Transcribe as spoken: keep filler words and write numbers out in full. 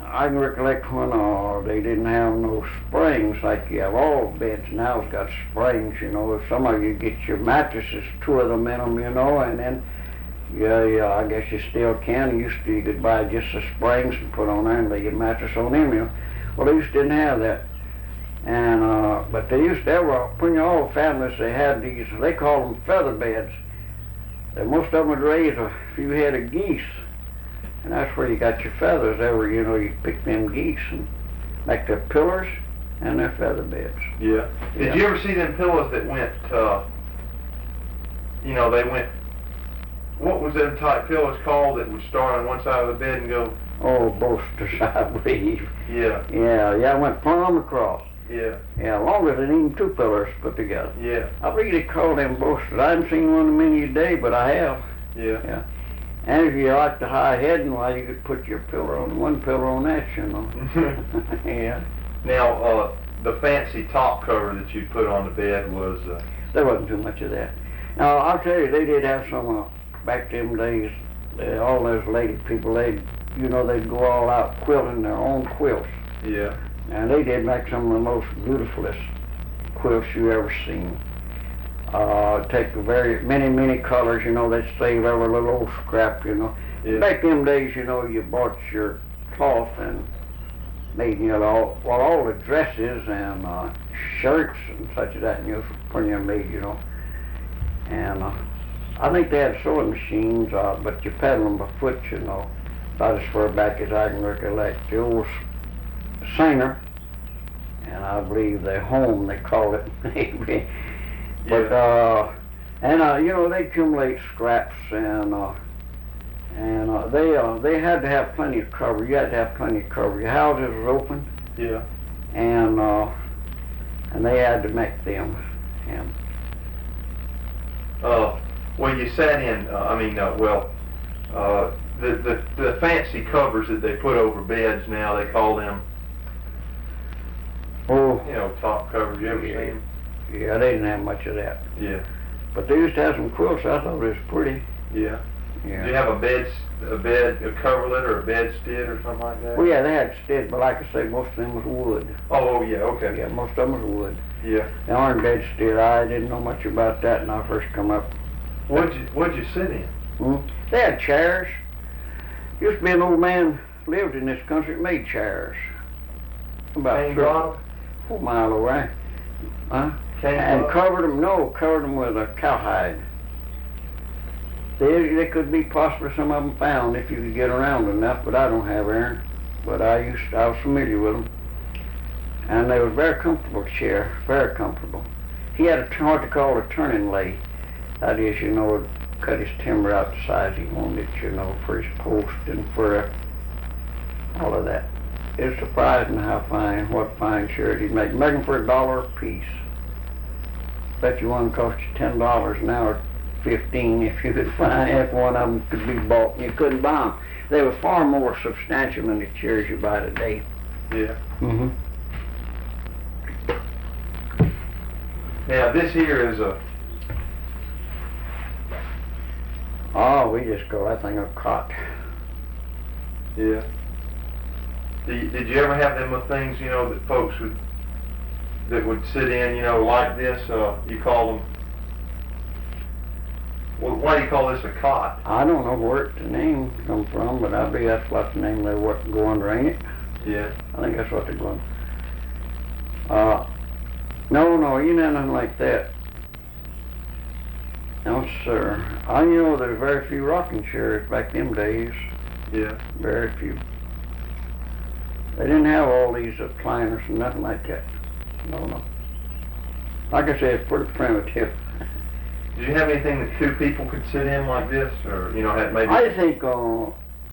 I can recollect when uh, they didn't have no springs like you have all beds now. It's got springs, you know. If some of you get your mattresses, two of them in them, you know, and then yeah, yeah, I guess you still can. Used to, you could buy just the springs and put on there and lay your mattress on them, you know. Well, they used to didn't have that. And, uh, but they used to have, uh, pretty all the families, they had these, they call them feather beds. And most of them would raise a few head of geese. And that's where you got your feathers over, you know, you pick them geese and make their pillars and their feather beds. Yeah. Did yeah. you ever see them pillows that went, uh, you know, they went, what was them type pillows called that would start on one side of the bed and go? Oh, bolsters, I believe. Yeah. Yeah, yeah, it went plumb across. Yeah. Yeah, longer than even two pillars put together. Yeah. I believe they call them bolsters. I haven't seen one of them any day, but I have. Yeah. Yeah. And if you like the high heading, well, you could put your pillow on one pillow on that, you know. Yeah. Now, uh, the fancy top cover that you put on the bed was. Uh, there wasn't too much of that. Now, I'll tell you, they did have some uh, back them days. Uh, all those lady people, they, you know, they'd go all out quilting their own quilts. Yeah. And they did make some of the most beautifulest quilts you ever seen. Uh, take the very many, many colors, you know, they'd save every little old scrap, you know. Yeah. Back them days, you know, you bought your cloth and made, you know, all, well, all the dresses and uh, shirts and such as that, and you know, when you made, you know. And uh, I think they had sewing machines, uh, but you pedal them by foot, you know. About as far back as I can recollect. The old Singer, and I believe the home they call it. But uh, and uh, you know, they accumulate scraps, and uh, and uh, they uh, they had to have plenty of cover. You had to have plenty of cover. Your houses was open. Yeah. And uh, and they had to make them. And uh, well, you sat in. Uh, I mean, uh, well, uh, the the the fancy covers that they put over beds now, they call them. Oh, you know, top covers. You ever yeah, seen them? Yeah, they didn't have much of that. Yeah. But they used to have some quilts. I thought it was pretty. Yeah. Yeah. Did you have a bed, a bed, a coverlet, or a bedstead, or something like that? Well, yeah, they had stead, but like I say, most of them was wood. Oh, oh yeah, okay. Yeah, most of them was wood. Yeah. The iron bedstead, I didn't know much about that when I first come up. What'd you What'd you sit in? Hmm? They had chairs. Used to be an old man lived in this country that made chairs. About Cane three, bottom? four mile away. Huh? Cane And bottom? covered them, no, covered them with a cowhide. They, they could be possibly some of them found if you could get around enough, but I don't have Aaron. But I used, to, I was familiar with them. And they were very comfortable chair, very comfortable. He had a, what they call a turning lathe. That is, you know, would cut his timber out the size he wanted it, you know, for his post and for uh, all of that. It's surprising how fine, what fine shirt he'd make. Make them for a dollar a piece. Bet you one cost you ten dollars an hour, fifteen if you could find, if one of them could be bought, and you couldn't buy them. They were far more substantial than the chairs you buy today. Yeah. Mm-hmm. Now this here is a. Oh, we just call that thing a cot. Yeah. Did you, did you ever have them little things, you know, that folks would that would sit in, you know, like this? Uh, you call them. Well, why do you call this a cot? I don't know where the name come from, but I believe that's what the name they were go under, ain't it? Yeah. I think that's what they're going. Uh, no, no, you know nothing like that. No, sir. I know there's very few rocking chairs back them days. Yeah. Very few. They didn't have all these recliners and nothing like that. No, no. Like I said, it's pretty primitive. Did you have anything that two people could sit in like this, or you know, had maybe? I think uh,